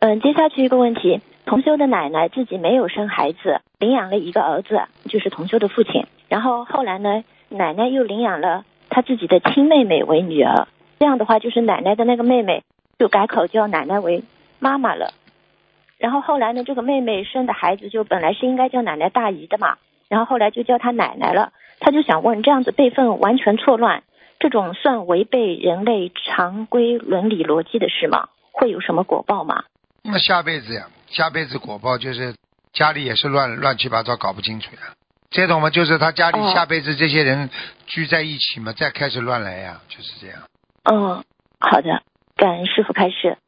接下去一个问题，同修的奶奶自己没有生孩子，领养了一个儿子，就是同修的父亲。然后后来呢，奶奶又领养了她自己的亲妹妹为女儿。这样的话，就是奶奶的那个妹妹就改口叫奶奶为妈妈了。然后后来呢，这个妹妹生的孩子就本来是应该叫奶奶大姨的嘛，然后后来就叫她奶奶了。她就想问，这样子辈分完全错乱，这种算违背人类常规伦理逻辑的事吗？会有什么果报吗？ 那下辈子呀，下辈子果报就是家里也是乱七八糟，搞不清楚呀。这种嘛，就是他家里下辈子这些人聚在一起嘛，再开始乱来呀，就是这样。 好的，感恩师父开示。